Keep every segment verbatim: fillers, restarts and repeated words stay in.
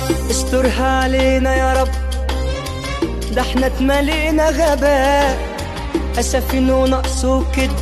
استرها علينا يا رب، ده احنا اتملينا غباء، أسفين ونقص وكد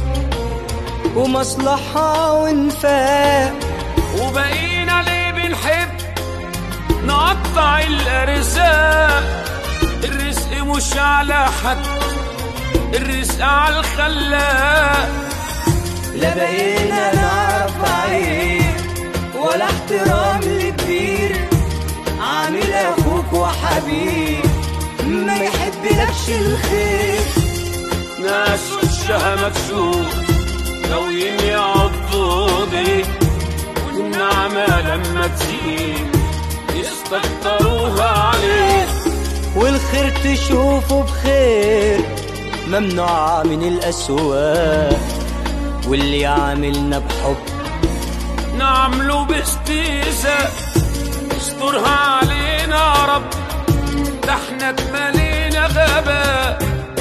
ومصلحة وانفاق، وبقينا ليه بنحب نقطع الأرزاق. الرزق مش على حد، الرزق على الخلاق. لا بقينا نعرف عيب ولا احترام لكبير، عامل اخوك وحبيب ما يحبلكش الخير. ناس وشها مكسور ناويين يعضوا بيك، والنعمة لما تزيد يستكتروها عليك. والخير تشوفه بخير ممنوع من الأسواق، واللي عاملنا بحب نعمله باستيزاء. استرها علينا يا رب، ده احنا اتملينا غباء.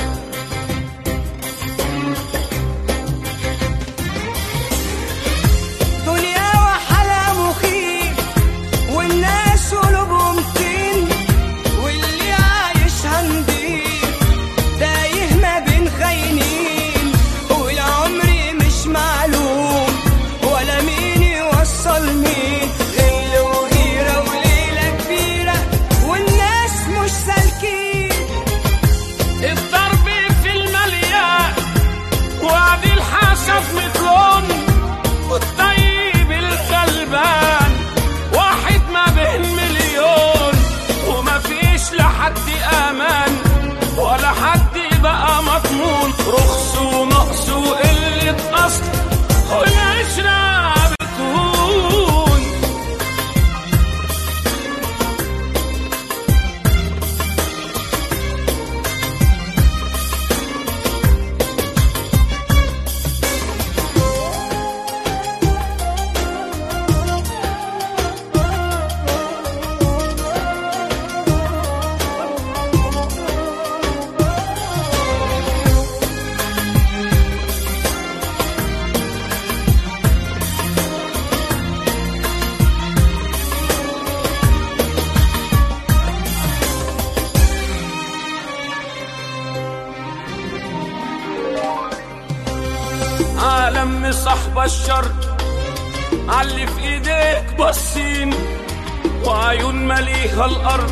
دنيا وحالها مخيف، والناس قلوبهم طين، واللي عايشها نضيف تايه ما بين خاينين. والعمر مش معلوم ولا مين يوصل مين، غل وغيرة وليلة كبيرة والناس مش سالكين. الضرب في المليان وعد الحسب متلون، والطيب الغلبان واحد ما بين مليون. وما فيش لحد امان ولا حد بقى مضمون، رخص ونقص وقلة اصل والعشرة بتهون. عالم صاحب الشر علي في ايديك باصين، وعيون مليها الارض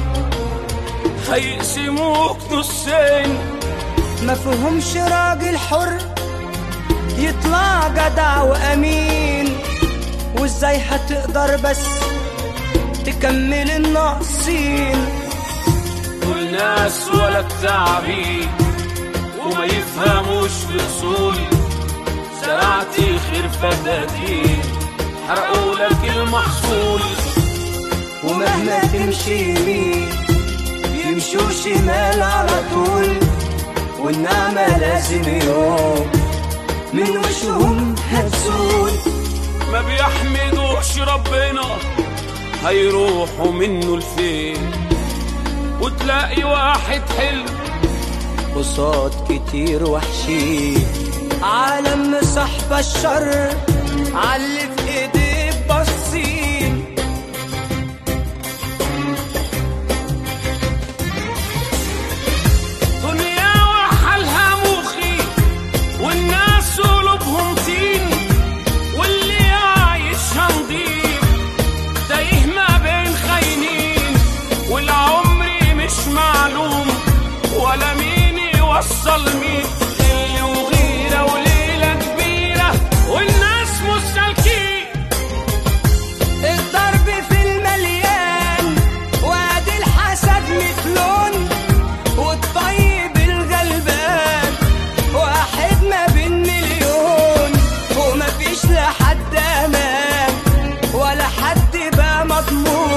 هيقسموك نصين. ما فيهمش راجل حر يطلع جدع وامين، وازاي هتقدر بس تكمل الناقصين. دول ناس ولا التعبين وما يفهموش في اصول، زرعتي خير فدادين حرقوا لك المحصول. ومهما تمشي يمين يمشوا شمال على طول، والنعمة لازم يوم من وشهم هتزول. ما بيحمدوش ربنا هيروحوا منه لفين، وتلاقي واحد حلو قصاد كتير وحشين. عالم صاحب الشر علي في ايديه باصين. دنيا وحالها مخي والناس قلوبهم طين، واللي عايشها نضيف تايه ما بين خاينين. والعمر مش معلوم ولا مين يوصل مين، اللي وغيرة وليلة كبيرة والناس مش سالكين. الضرب في المليان وادي الحسد مثلون، والطيب الغلبان واحد ما بين مليون. ومفيش لحد امان ولا حد بقى مضمون،